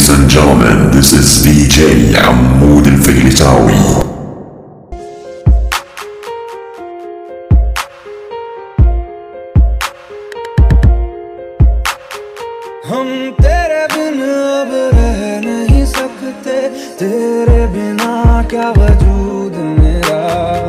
Ladies and gentlemen, this is DJ عمود الفيلتاوي. हम तेरे बिन अब रह नहीं सकते, तेरे बिना क्या वजूद मेरा।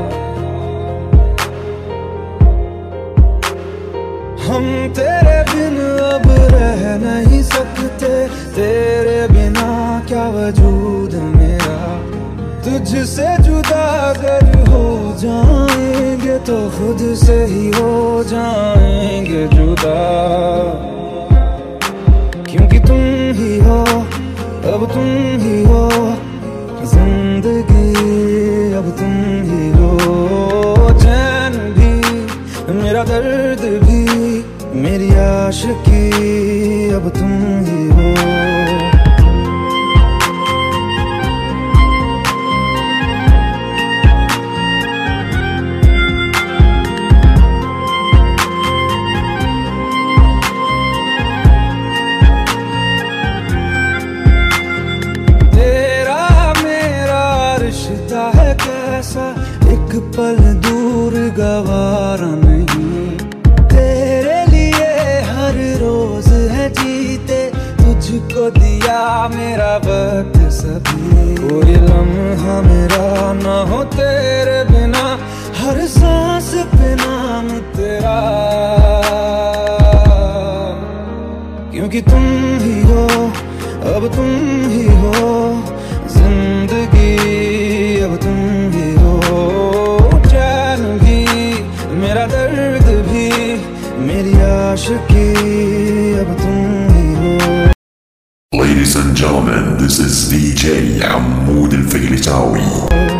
हम तेरे बिन अब रह नहीं सकते, तेरे बिना क्या वजूद मेरा। तुझसे जुदा अगर हो जाएंगे तो खुद से ही हो जाएंगे जुदा। क्योंकि तुम ही हो, अब तुम ही हो जिंदगी, अब तुम ही हो चैन भी, मेरा दर्द भी, मेरी आशिकी, अब तुम ही हो। एक पल दूर गवारा नहीं, तेरे लिए हर रोज है जीते, तुझको दिया मेरा वक्त सभी। कोई लम्हा मेरा ना हो तेरे बिना, हर सांस पे नाम तेरा। क्योंकि तुम ही हो, अब तुम ही हो जिंदगी, अब तुम ही हो चैन भी, मेरा दर्द भी, मेरी आशिकी, अब तुम ही हो। Ladies and gentlemen, this is DJ عمود الفيلتاوي.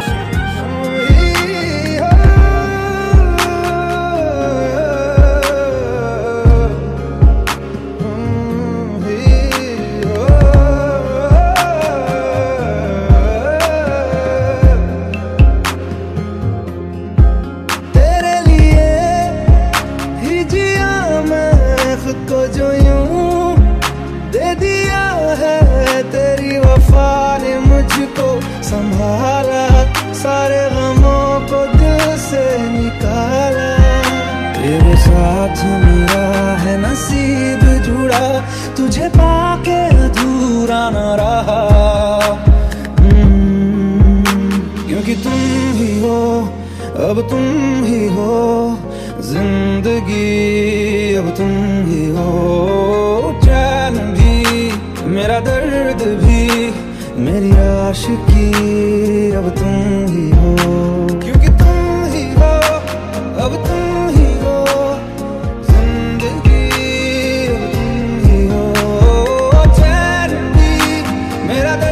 को जो यूं दे दिया है, तेरी वफा ने मुझको संभाला, सारे गमों को दिल से निकाला। तेरे साथ मेरा है नसीब जुड़ा, तुझे पाके अधूरा न रहा। क्योंकि तुम ही हो, अब तुम ही हो जिंदगी, अब तुम ही हो चैन भी, मेरा दर्द भी, मेरी आशिकी, अब तुम ही हो। क्योंकि तुम ही हो, अब तुम ही हो जिंदगी, अब तुम ही हो चैन भी, मेरा